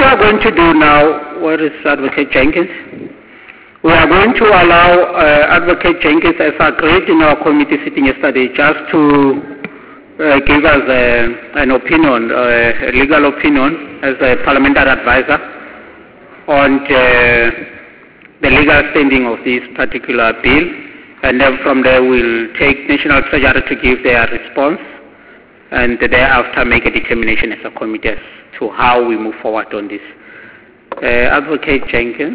are going to do now, where is Advocate Jenkins? We are going to allow Advocate Jenkins, as agreed in our committee sitting yesterday, just to give us an opinion, a legal opinion, as a parliamentary advisor on the legal standing of this particular bill. And then from there we'll take National Treasury to give their response, and thereafter make a determination as a committee as to how we move forward on this. Advocate Jenkins.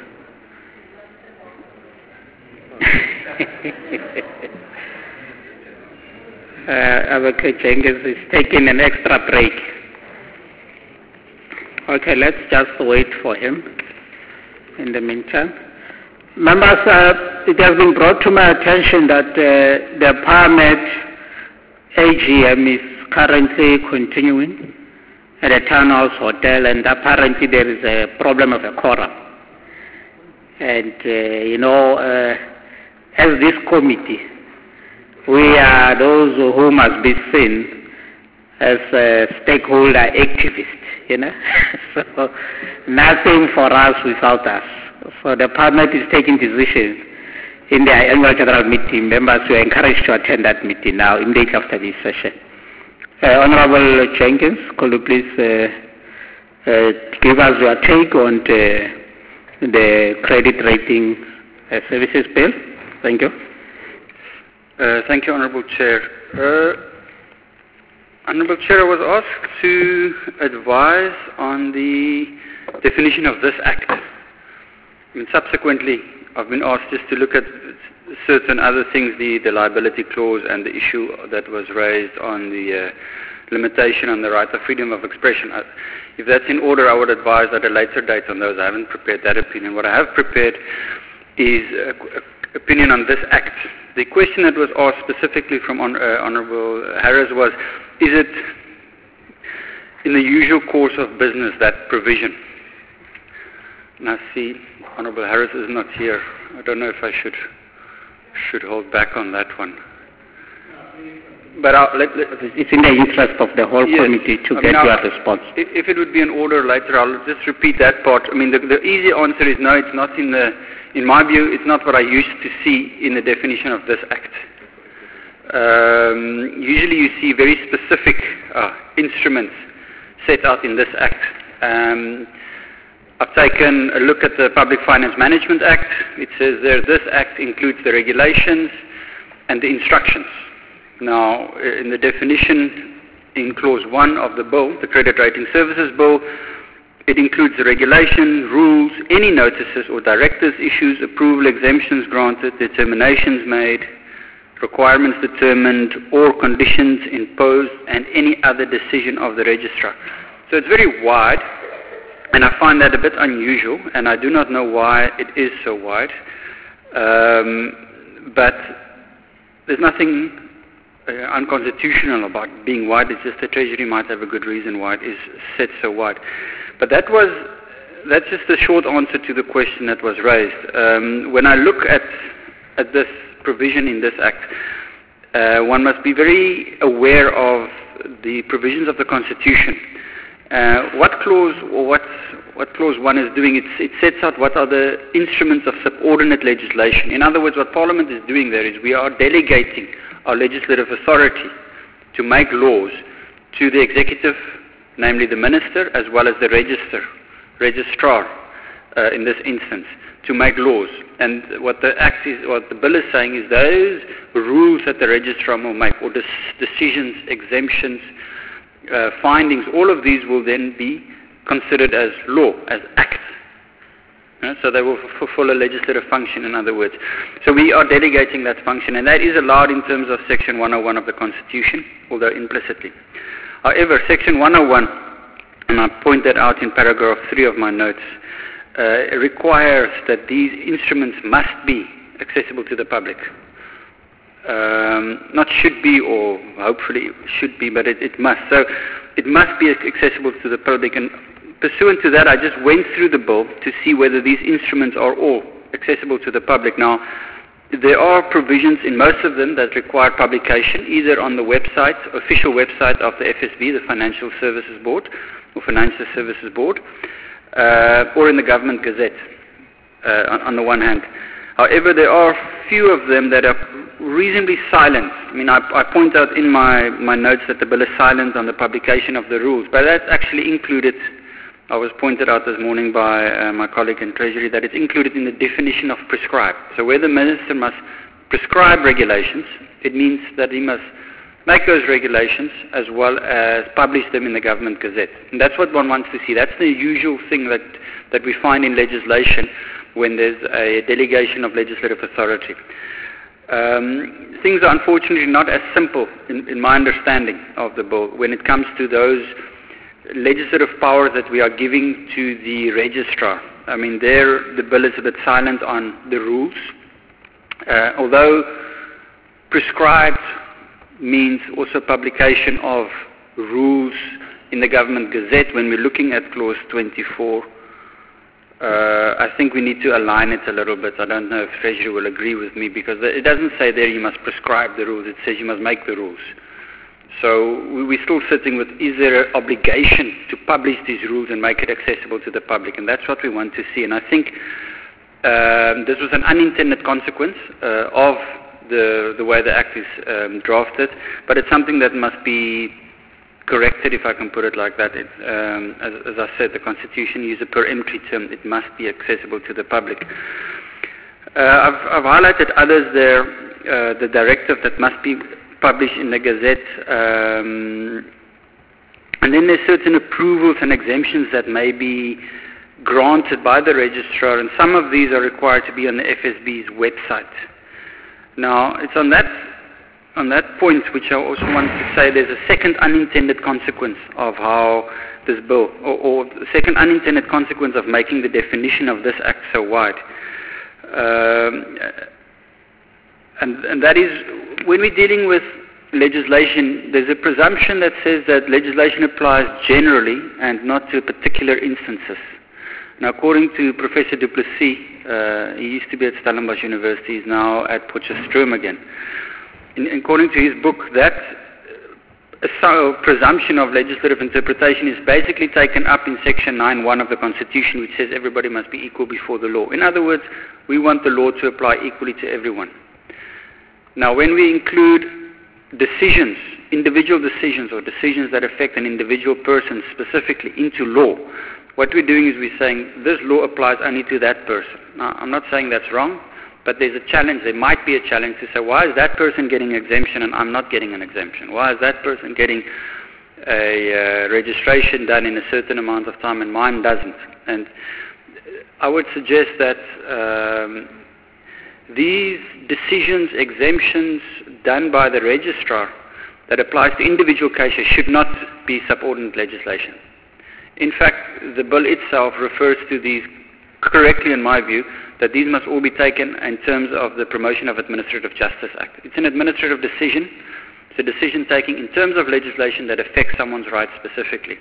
Advocate Jenkins is taking an extra break. Okay, let's just wait for him in the meantime. Members, it has been brought to my attention that the Parliament AGM is currently continuing at a townhouse hotel, and apparently there is a problem of a quorum. And, as this committee, we are those who must be seen as stakeholder activists, So nothing for us without us. So the Parliament is taking decisions in their annual general meeting. Members were encouraged to attend that meeting now, immediately after this session. Honorable Jenkins, could you please give us your take on the credit rating services bill? Thank you. Thank you, Honourable Chair. Honourable Chair, I was asked to advise on the definition of this Act. And subsequently, I've been asked just to look at certain other things, the liability clause and the issue that was raised on the limitation on the right of freedom of expression. If that's in order, I would advise at a later date on those. I haven't prepared that opinion. What I have prepared is opinion on this Act. The question that was asked specifically from Honourable Harris was, is it in the usual course of business, that provision? And I see Honourable Harris is not here. I don't know if I should hold back on that one. But it's in the interest of the whole committee to get your response. If it would be in order later, I'll just repeat that part. I mean, the easy answer is no, it's not in the... In my view, it's not what I used to see in the definition of this Act. Usually you see very specific instruments set out in this Act. I've taken a look at the Public Finance Management Act. It says there, this Act includes the regulations and the instructions. Now, in the definition in Clause 1 of the bill, the Credit Rating Services Bill, it includes the regulation, rules, any notices or directives issues, approval, exemptions granted, determinations made, requirements determined, or conditions imposed, and any other decision of the registrar. So it's very wide, and I find that a bit unusual, and I do not know why it is so wide. But there's nothing unconstitutional about being wide. It's just the Treasury might have a good reason why it is set so wide. But that's just the short answer to the question that was raised. When I look at this provision in this Act, one must be very aware of the provisions of the Constitution. What clause 1 is doing, it sets out what are the instruments of subordinate legislation. In other words, what Parliament is doing there is we are delegating our legislative authority to make laws to the executive, namely the minister, as well as the registrar in this instance, to make laws. And what the bill is saying is those rules that the registrar will make, or decisions, exemptions, findings, all of these will then be considered as law, as acts. So they will fulfill a legislative function, in other words. So we are delegating that function, and that is allowed in terms of Section 101 of the Constitution, although implicitly. However, Section 101, and I point that out in paragraph 3 of my notes, requires that these instruments must be accessible to the public. Not should be, or hopefully should be, but it must. So it must be accessible to the public. And pursuant to that, I just went through the bill to see whether these instruments are all accessible to the public. Now, there are provisions in most of them that require publication, either on the website, official website of the FSB, the Financial Services Board, or Financial Services Board, or in the Government Gazette, on the one hand. However, there are few of them that are reasonably silent. I mean, I point out in my notes that the bill is silent on the publication of the rules, but that's actually included. I was pointed out this morning by my colleague in Treasury that it's included in the definition of prescribed. So where the Minister must prescribe regulations, it means that he must make those regulations as well as publish them in the Government Gazette. And that's what one wants to see. That's the usual thing that we find in legislation when there's a delegation of legislative authority. Things are unfortunately not as simple in my understanding of the bill when it comes to those legislative powers that we are giving to the registrar. I mean, the bill is a bit silent on the rules. Although prescribed means also publication of rules in the Government Gazette, when we're looking at Clause 24, I think we need to align it a little bit. I don't know if Treasury will agree with me, because it doesn't say there you must prescribe the rules, it says you must make the rules. So we're still sitting with, is there an obligation to publish these rules and make it accessible to the public? And that's what we want to see. And I think this was an unintended consequence of the way the Act is drafted, but it's something that must be corrected, if I can put it like that. As I said, the Constitution uses a per entry term. It must be accessible to the public. I've highlighted others there, the directive that must be published in the Gazette, and then there's certain approvals and exemptions that may be granted by the registrar, and some of these are required to be on the FSB's website. Now, it's on that point which I also want to say there's a second unintended consequence of how this bill, or the second unintended consequence of making the definition of this Act so wide. And that is, when we're dealing with legislation, there's a presumption that says that legislation applies generally and not to particular instances. Now, according to Professor Du Plessis, he used to be at Stellenbosch University, he's now at Potchefstroom again. According to his book, that presumption of legislative interpretation is basically taken up in Section 9.1 of the Constitution, which says everybody must be equal before the law. In other words, we want the law to apply equally to everyone. Now, when we include decisions, individual decisions or decisions that affect an individual person specifically into law, what we're doing is we're saying this law applies only to that person. Now, I'm not saying that's wrong, but there's a challenge. There might be a challenge to say, why is that person getting an exemption and I'm not getting an exemption? Why is that person getting a registration done in a certain amount of time and mine doesn't? And I would suggest that these decisions, exemptions done by the registrar that applies to individual cases should not be subordinate legislation. In fact, the bill itself refers to these correctly, in my view, that these must all be taken in terms of the Promotion of Administrative Justice Act. It's an administrative decision. It's a decision taking in terms of legislation that affects someone's rights specifically.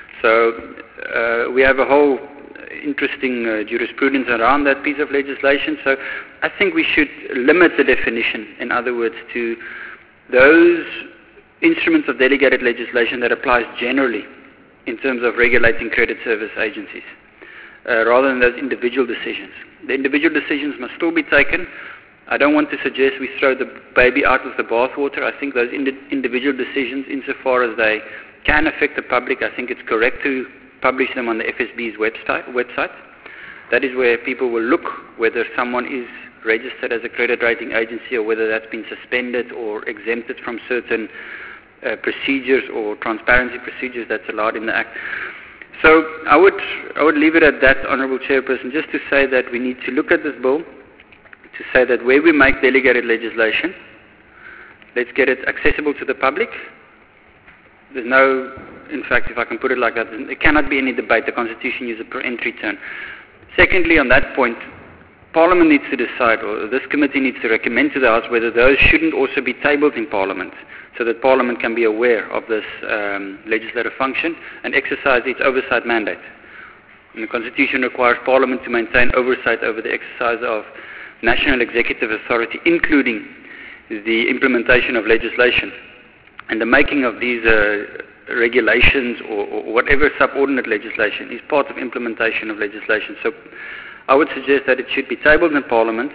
So we have a whole interesting jurisprudence around that piece of legislation. So I think we should limit the definition, in other words, to those instruments of delegated legislation that applies generally in terms of regulating credit service agencies, rather than those individual decisions. The individual decisions must still be taken. I don't want to suggest we throw the baby out with the bathwater. I think those individual decisions, insofar as they can affect the public, I think it's correct to publish them on the FSB's website. That is where people will look whether someone is registered as a credit rating agency or whether that's been suspended or exempted from certain procedures or transparency procedures that's allowed in the Act. So I would leave it at that, Honourable Chairperson, just to say that we need to look at this bill, to say that where we make delegated legislation, let's get it accessible to the public. There's no, in fact, if I can put it like that, there cannot be any debate. The Constitution uses a per entry term. Secondly, on that point, Parliament needs to decide, or this committee needs to recommend to the House whether those shouldn't also be tabled in Parliament, so that Parliament can be aware of this legislative function and exercise its oversight mandate. And the Constitution requires Parliament to maintain oversight over the exercise of national executive authority, including the implementation of legislation. And the making of these regulations or whatever subordinate legislation is part of implementation of legislation. So I would suggest that it should be tabled in Parliament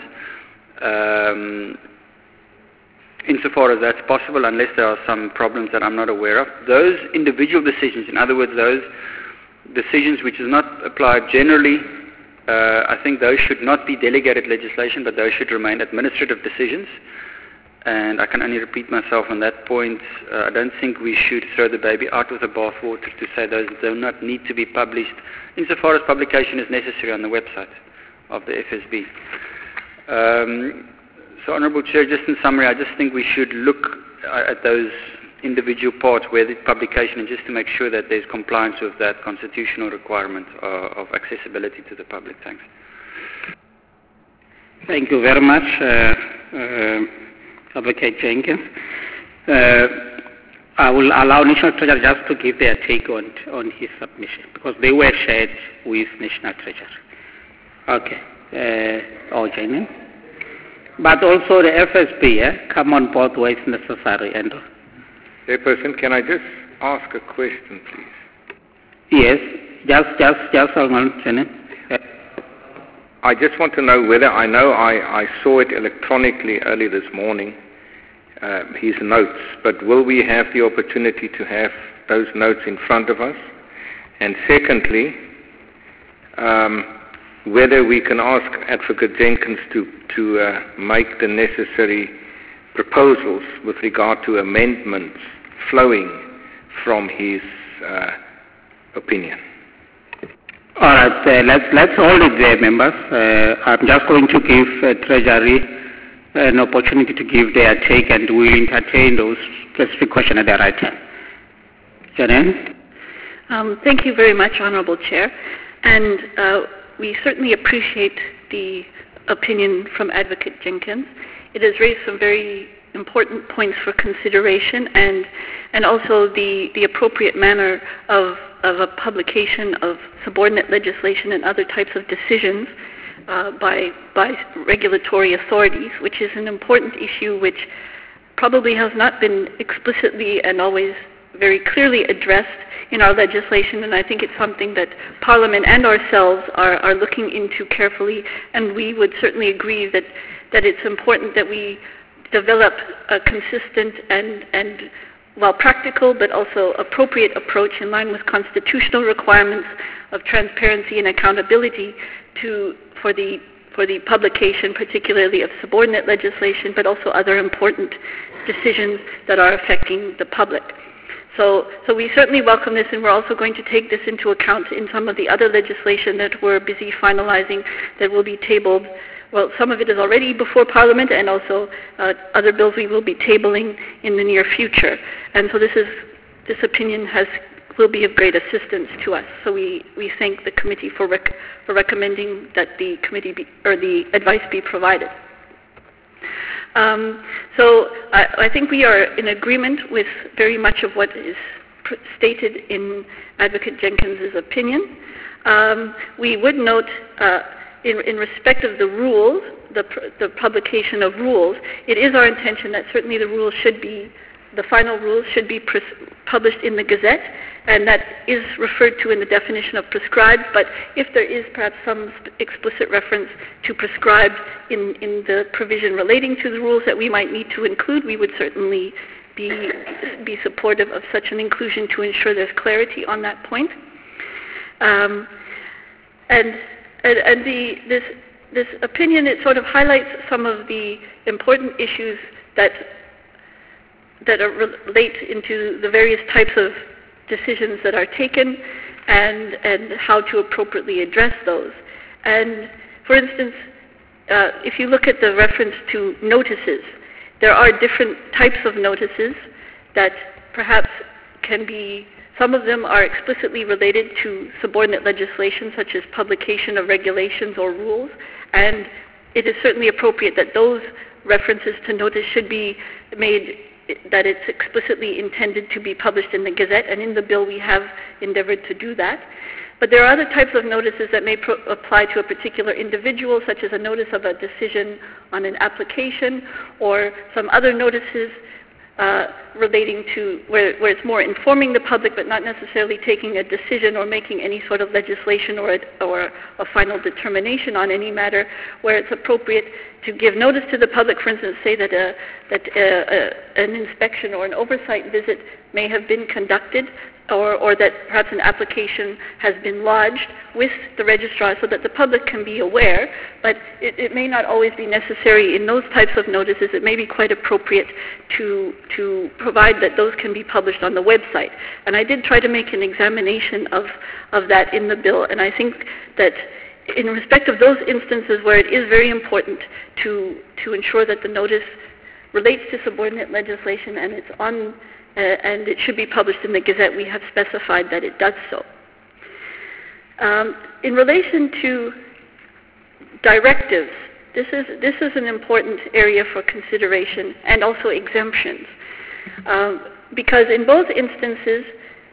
insofar as that's possible, unless there are some problems that I'm not aware of. Those individual decisions, in other words, those decisions which is not applied generally, I think those should not be delegated legislation, but those should remain administrative decisions. And I can only repeat myself on that point. I don't think we should throw the baby out with the bathwater to say those do not need to be published, insofar as publication is necessary on the website of the FSB. So, Honourable Chair, just in summary, I just think we should look at those individual parts where the publication, and just to make sure that there's compliance with that constitutional requirement of accessibility to the public. Thanks. Thank you very much, Advocate Jenkins. I will allow National Treasury just to give their take on his submission, because they were shared with National Treasury. Okay. Jenkins. But also the FSB, come on board where it's necessary. Andrew. Chairperson, can I just ask a question, please? Yes, just hold on, Jenkins. I just want to know whether, I saw it electronically early this morning, his notes, but will we have the opportunity to have those notes in front of us? And secondly, whether we can ask Advocate Jenkins to make the necessary proposals with regard to amendments flowing from his opinion. All right, let's hold it there, members. I'm just going to give Treasury an opportunity to give their take, and we'll entertain those specific questions at the right time. Janine? Thank you very much, Honourable Chair. And we certainly appreciate the opinion from Advocate Jenkins. It has raised some very important points for consideration, and also the appropriate manner of a publication of subordinate legislation and other types of decisions by regulatory authorities, which is an important issue which probably has not been explicitly and always very clearly addressed in our legislation, and I think it's something that Parliament and ourselves are looking into carefully, and we would certainly agree that it's important that we develop a consistent and while practical but also appropriate approach in line with constitutional requirements of transparency and accountability for the publication, particularly of subordinate legislation, but also other important decisions that are affecting the public. So we certainly welcome this, and we're also going to take this into account in some of the other legislation that we're busy finalizing that will be tabled. Well, some of it is already before Parliament, and also other bills we will be tabling in the near future. And so this opinion will be of great assistance to us. So we thank the committee for recommending that the the advice be provided. So I think we are in agreement with very much of what is stated in Advocate Jenkins' opinion. We would note, in respect of the rules, the publication of rules, it is our intention that certainly the final rules should be published in the Gazette, and that is referred to in the definition of prescribed, but if there is perhaps some explicit reference to prescribed in the provision relating to the rules that we might need to include, we would certainly be supportive of such an inclusion to ensure there's clarity on that point. This opinion, it sort of highlights some of the important issues that relate into the various types of decisions that are taken and how to appropriately address those. And for instance, if you look at the reference to notices, there are different types of notices that perhaps can be, some of them are explicitly related to subordinate legislation, such as publication of regulations or rules, and it is certainly appropriate that those references to notice should be made, that it's explicitly intended to be published in the Gazette, and in the bill we have endeavored to do that. But there are other types of notices that may apply to a particular individual, such as a notice of a decision on an application, or some other notices relating to where it's more informing the public but not necessarily taking a decision or making any sort of legislation or a final determination on any matter, where it's appropriate to give notice to the public, for instance, say that an inspection or an oversight visit may have been conducted, or that perhaps an application has been lodged with the registrar so that the public can be aware, but it may not always be necessary in those types of notices. It may be quite appropriate to provide that those can be published on the website. And I did try to make an examination of that in the bill, and I think that in respect of those instances where it is very important to ensure that the notice relates to subordinate legislation and it's on and it should be published in the Gazette, we have specified that it does so. In relation to directives, this is an important area for consideration, and also exemptions, because in both instances,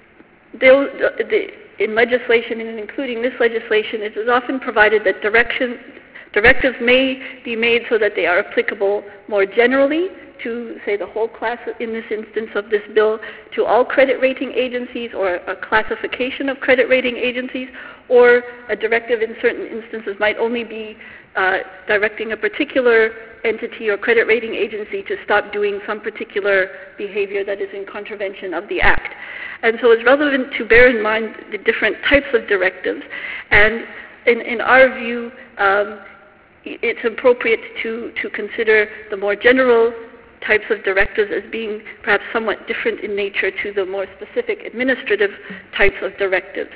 in legislation, and including this legislation, it is often provided that directives may be made so that they are applicable more generally to, say, the whole class, in this instance of this bill, to all credit rating agencies, or a classification of credit rating agencies, or a directive in certain instances might only be directing a particular entity or credit rating agency to stop doing some particular behavior that is in contravention of the Act. And so it's relevant to bear in mind the different types of directives, and in our view, it's appropriate to consider the more general types of directives as being perhaps somewhat different in nature to the more specific administrative types of directives.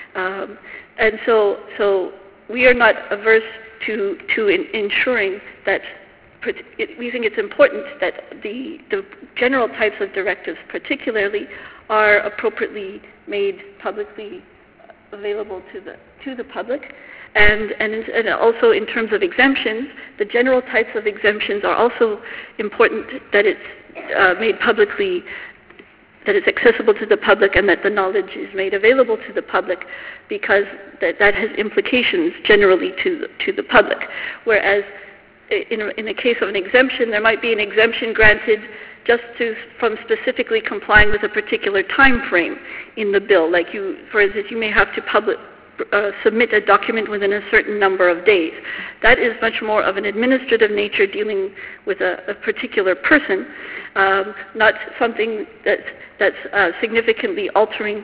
And so we are not averse to ensuring that we think it's important that the general types of directives particularly are appropriately made publicly available to the public. And also in terms of exemptions, the general types of exemptions are also important, that it's made publicly, that it's accessible to the public, and that the knowledge is made available to the public, because that has implications generally to the public. Whereas in the case of an exemption, there might be an exemption granted just from specifically complying with a particular time frame in the bill. Like for instance, you may have to submit a document within a certain number of days. That is much more of an administrative nature, dealing with a particular person, not something that's significantly affecting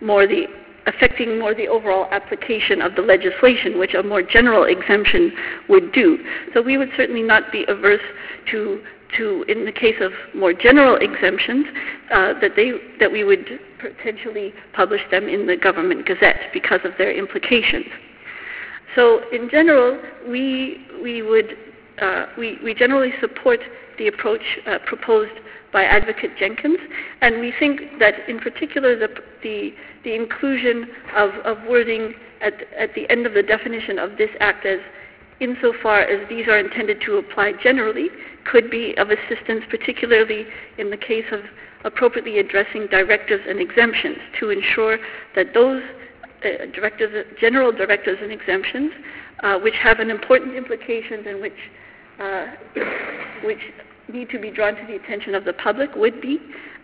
more the overall application of the legislation, which a more general exemption would do. So we would certainly not be averse to in the case of more general exemptions, that we would potentially publish them in the Government Gazette because of their implications. So in general, we generally support the approach proposed by Advocate Jenkins, and we think that in particular the inclusion of wording at the end of the definition of this Act, as insofar as these are intended to apply generally, could be of assistance, particularly in the case of appropriately addressing directives and exemptions, to ensure that those general directives and exemptions, which have an important implications and which need to be drawn to the attention of the public, would be.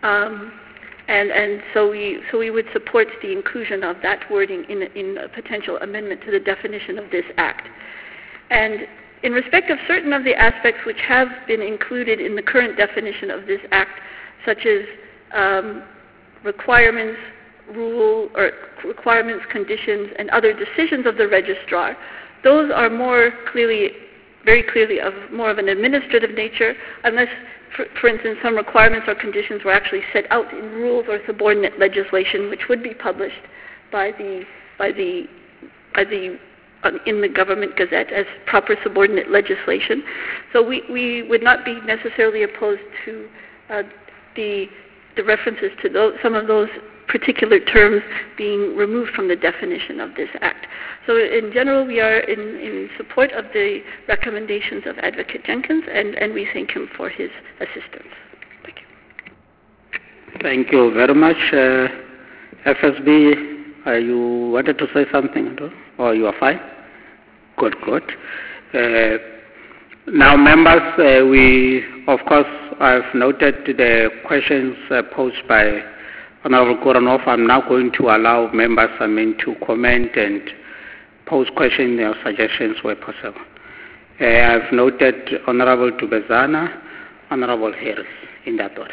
And so we would support the inclusion of that wording in a potential amendment to the definition of this Act. And in respect of certain of the aspects which have been included in the current definition of this Act, such as requirements, conditions, and other decisions of the registrar, those are very clearly of more of an administrative nature, unless, for instance, some requirements or conditions were actually set out in rules or subordinate legislation, which would be published in the Government Gazette as proper subordinate legislation. So we would not be necessarily opposed to the references to some of those particular terms being removed from the definition of this Act. So in general, we are in support of the recommendations of Advocate Jenkins, and we thank him for his assistance. Thank you. Thank you very much. FSB you wanted to say something, or you are fine? Good. Now, members, of course, I've noted the questions posed by Honorable Koronov. I'm now going to allow members, to comment and pose questions or suggestions where possible. I've noted Honorable Dubezana, Honorable Harris, in that order.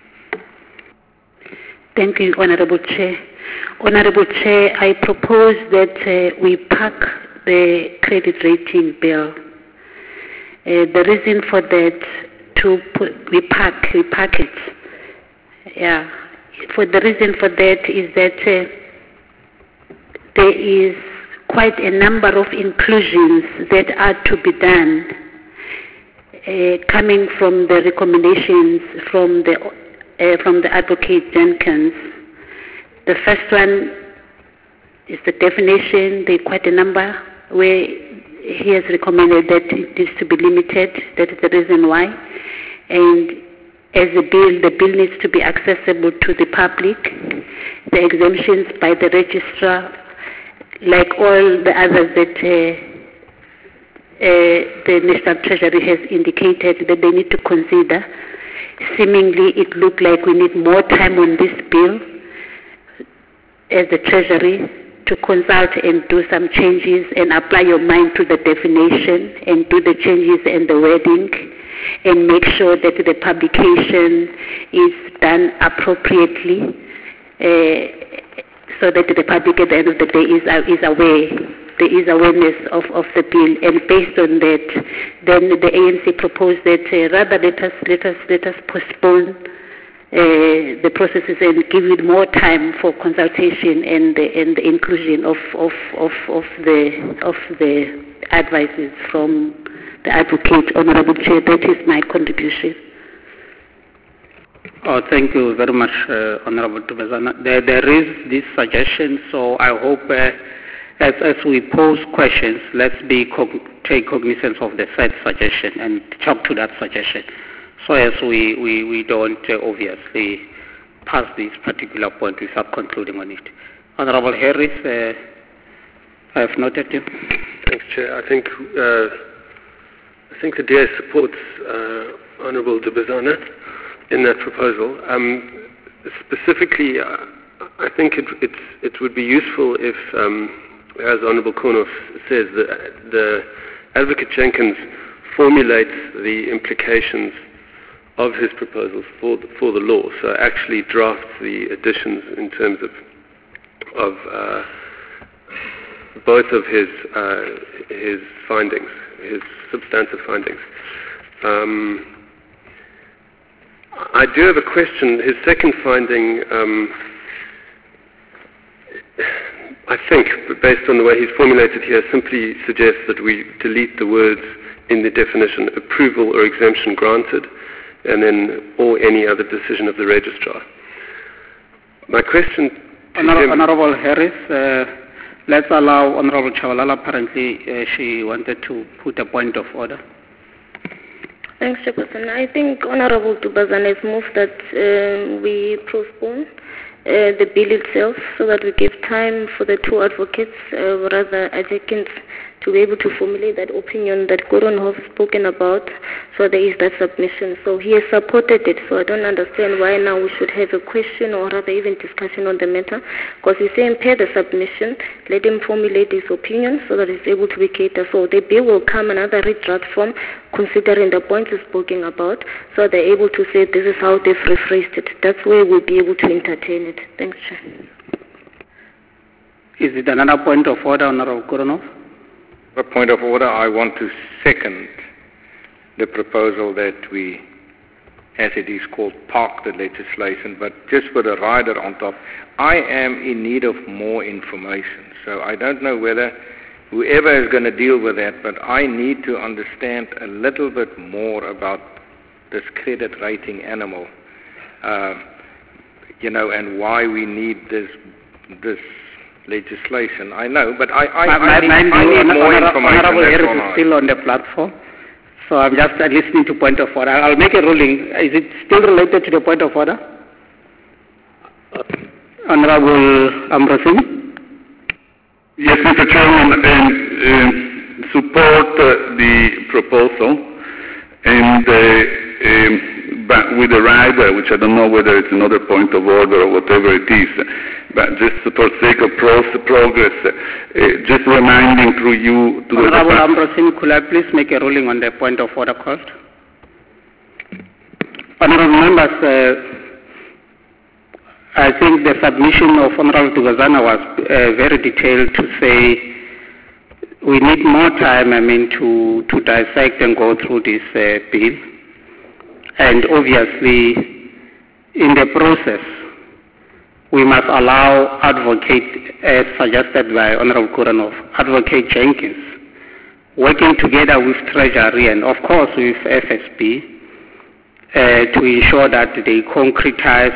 Thank you, Honorable Chair. Honorable Chair, I propose that we park the credit rating bill. The reason for that, we park it. Yeah. For the reason for that is that there is quite a number of inclusions that are to be done, coming from the recommendations from the Advocate Jenkins. The first one is the definition. There are quite a number where he has recommended that it is to be limited. That is the reason why. And as the bill needs to be accessible to the public. The exemptions by the registrar, like all the others that the National Treasury has indicated that they need to consider. Seemingly, it looked like we need more time on this bill as the Treasury to consult and do some changes and apply your mind to the definition and do the changes and the wording and make sure that the publication is done appropriately so that the public at the end of the day is aware. There is awareness of the bill, and based on that, then the ANC proposed that rather let us postpone the processes and give it more time for consultation and the inclusion of the advices from the Advocate. Honorable Chair, that is my contribution. Oh, thank you very much, Honorable Dubezana. There is this suggestion, so I hope as we pose questions, let's take cognizance of the said suggestion and talk to that suggestion, so as we don't obviously pass this particular point without concluding on it. Honorable Harris, I have noted you. Thanks, Chair. I think the DA supports Honorable Dubezana in that proposal. Specifically, I think it would be useful if, as Honorable Koronov says, the Advocate Jenkins formulates the implications of his proposals for the law. So actually drafts the additions in terms of both of his findings, his substantive findings. I do have a question. His second finding, I think, based on the way he's formulated here, simply suggests that we delete the words in the definition approval or exemption granted, and then or any other decision of the registrar. My question to Honorable Harris, let's allow Honorable Chabalala. Apparently, she wanted to put a point of order. Thanks, Chairperson. I think Honorable Dubezana has moved that we postpone the bill itself so that we give time for the two advocates, rather advocates, to be able to formulate that opinion that Koronov has spoken about. So there is that submission. So he has supported it. So I don't understand why now we should have a question or rather even discussion on the matter. Because he's saying pair the submission, let him formulate his opinion so that it's able to be catered. So the bill will come another redraft form considering the points he's spoken about. So they're able to say this is how they've rephrased it. That's where we'll be able to entertain it. Thanks, Chair. Is it another point of order, Honorable Koronov? A point of order. I want to second the proposal that we, as it is called, park the legislation, but just with a rider on top. I am in need of more information, so I don't know whether whoever is going to deal with that, but I need to understand a little bit more about this credit rating animal, and why we need this legislation. I know, but I need more information. Honorable Harris is still on the platform, so I'm just listening to point of order. I'll make a ruling. Is it still related to the point of order? Honorable Ambrosini? Yes, Mr. Chairman, support the proposal, and but with the rider, which I don't know whether it's another point of order or whatever it is, but just for sake of progress, just reminding through you to Honorable Ambrosin, could I please make a ruling on the point of order called? Honorable members, I think the submission of Honorable Dugazana was very detailed to say we need more time, to dissect and go through this bill. And obviously, in the process, we must allow advocate, as suggested by Honorable Kuranov, Advocate Jenkins, working together with Treasury and of course with FSB to ensure that they concretize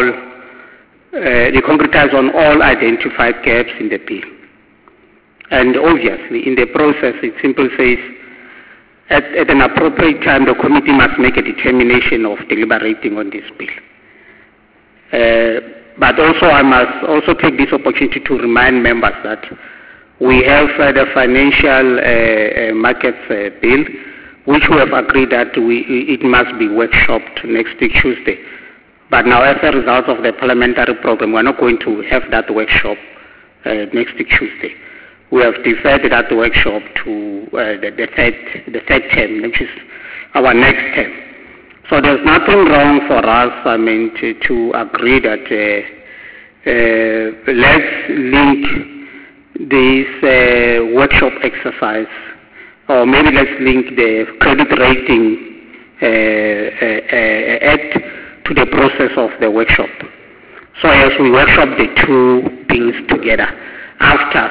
on all identified gaps in the bill. And obviously, in the process, it simply says, at an appropriate time, the committee must make a determination of deliberating on this bill. But also, I must also take this opportunity to remind members that we have the financial markets bill, which we have agreed that it must be workshopped next week, Tuesday. But now, as a result of the parliamentary program, we're not going to have that workshop next week, Tuesday. We have deferred that workshop to the third term, which is our next term. So there's nothing wrong for us, to agree that let's link this workshop exercise, or maybe let's link the credit rating act to the process of the workshop. So as we workshop the two bills together, after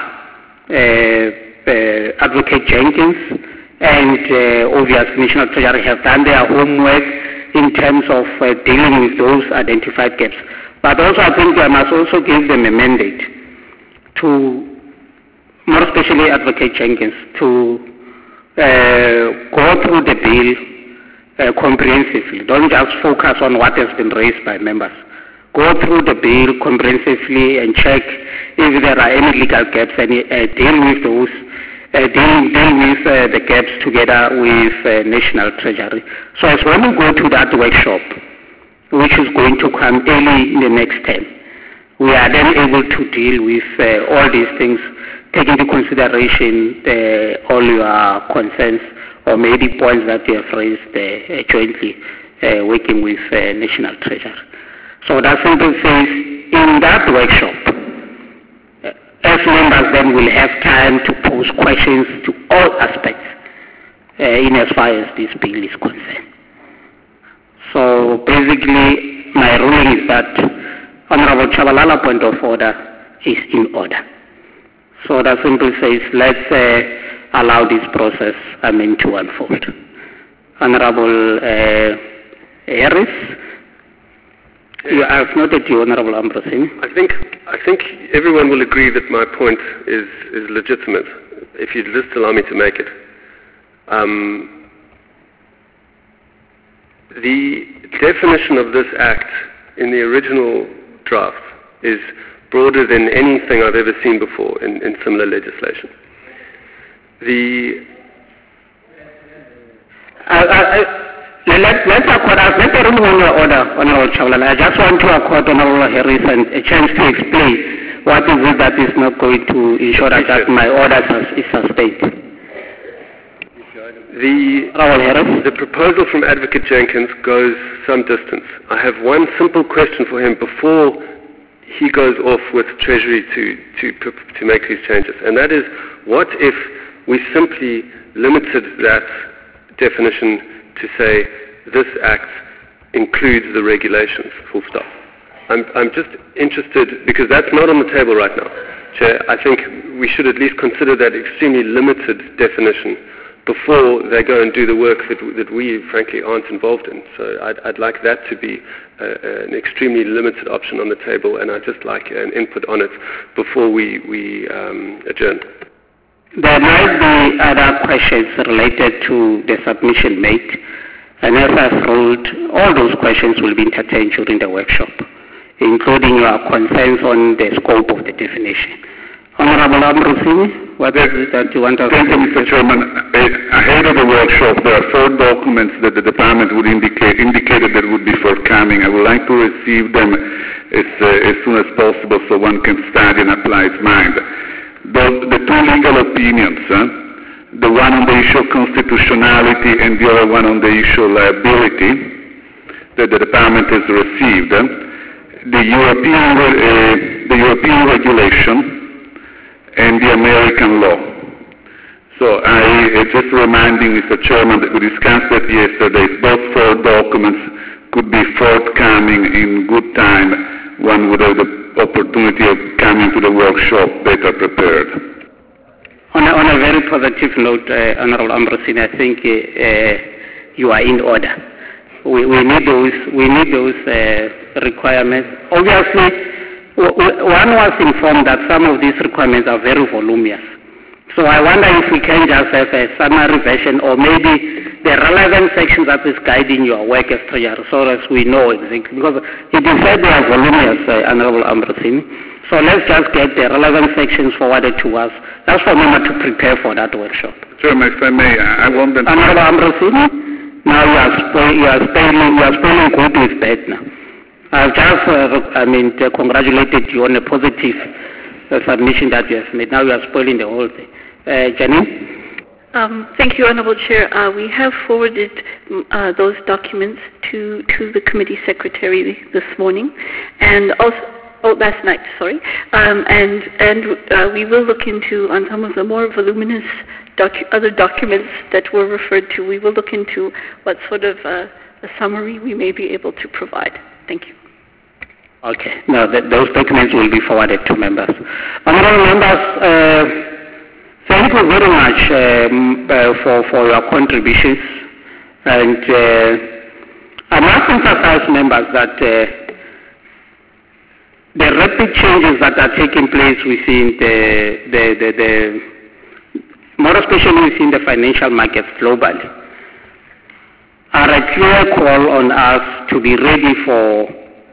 Advocate Jenkins and obviously National Treasury have done their homework in terms of dealing with those identified gaps. But also I think I must also give them a mandate to, more especially Advocate Jenkins, to go through the bill comprehensively. Don't just focus on what has been raised by members. Go through the bill comprehensively and check if there are any legal gaps and deal with those, deal with the gaps together with National Treasury. So as when we go to that workshop, which is going to come early in the next term, we are then able to deal with all these things, take into consideration all your concerns or maybe points that you have raised jointly working with National Treasury. So that simply says, in that workshop, as members then will have time to pose questions to all aspects in as far as this bill is concerned. So basically, my ruling is that Honorable Chabalala point of order is in order. So that simply says, let's allow this process, to unfold. Honorable Harris, I have noted you, Honorable Ambrosin. I think everyone will agree that my point is legitimate, if you'd just allow me to make it. The definition of this act in the original draft is broader than anything I've ever seen before in similar legislation. Let's accord, let the room on your order, Honorable Chabalala. I just want to accord Honorable Harris a chance to explain what is it that is not going to ensure that my order is sustained. The proposal from Advocate Jenkins goes some distance. I have one simple question for him before he goes off with Treasury to make these changes, and that is, what if we simply limited that definition to say this act includes the regulations, full stop? I'm just interested, because that's not on the table right now, Chair. I think we should at least consider that extremely limited definition before they go and do the work that we frankly aren't involved in. So I'd like that to be an extremely limited option on the table, and I'd just like an input on it before we adjourn. There might be other questions related to the submission made, and as I've ruled, all those questions will be entertained during the workshop, including your concerns on the scope of the definition. Honorable Ambrosini, what is it that you want us Thank you, Mr. Chairman. Ahead of the workshop, there are 4 documents that the department would indicated that would be forthcoming. I would like to receive them as soon as possible so one can study and apply its mind. The 2 legal opinions, the one on the issue of constitutionality and the other one on the issue of liability that the department has received, the European regulation and the American law. So I just reminding Mr. Chairman that we discussed that yesterday. Both 4 documents could be forthcoming in good time. One would have the opportunity of coming to the workshop better prepared. On a very positive note, Honorable Ambrosini, I think you are in order. We need those requirements. Obviously, one was informed that some of these requirements are very voluminous. So I wonder if we can just have a summary version or maybe the relevant section that is guiding your work as treasurer so as we know exactly. Because it is said they are voluminous, Honorable Ambrosini. So let's just get the relevant sections forwarded to us. That's for me to prepare for that workshop. Chairman, if I may, I want them to... Honorable Ambrosini, now you are spelling good with bad now. I've just, congratulated you on a positive submission that you have made. Now you are spoiling the whole thing. Janine? Thank you, Honorable Chair. We have forwarded those documents to the committee secretary this morning, and also, last night, sorry. And we will look into, on some of the more voluminous other documents that were referred to, we will look into what sort of a summary we may be able to provide. Thank you. Okay. No, those documents will be forwarded to members. Honorable members, thank you very much for your contributions. And I must emphasize, members, that the rapid changes that are taking place within the more especially within the financial markets globally, are a clear call on us to be ready for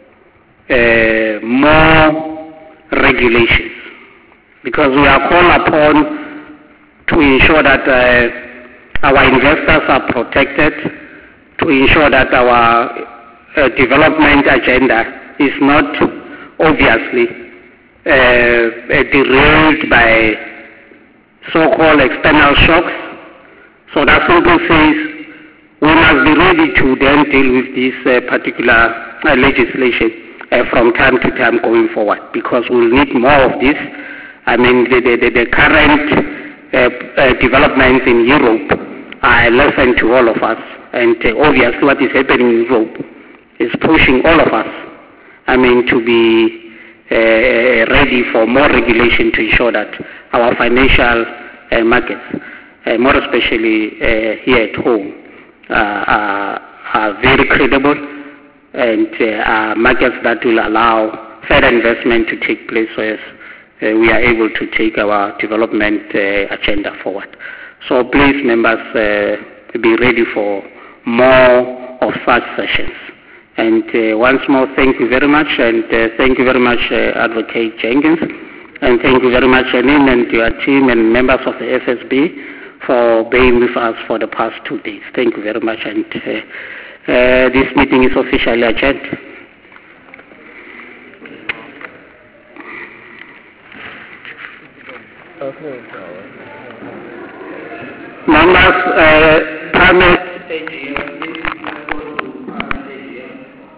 more regulations, because we are called upon to ensure that our investors are protected, to ensure that our development agenda is not obviously derailed by so-called external shocks. So that simply says we must be ready to then deal with this particular legislation from time to time going forward, because we'll need more of this. I mean, the current developments in Europe are a lesson to all of us, and obviously what is happening in Europe is pushing all of us, I mean, to be ready for more regulation to ensure that our financial markets, more especially here at home, are very credible, and markets that will allow further investment to take place so as we are able to take our development agenda forward. So please, members, be ready for more of such sessions. And once more, thank you very much, and thank you very much, Advocate Jenkins, and thank you very much, Janine, and your team and members of the FSB for being with us for the past 2 days. Thank you very much, and this meeting is officially adjourned. Members, permit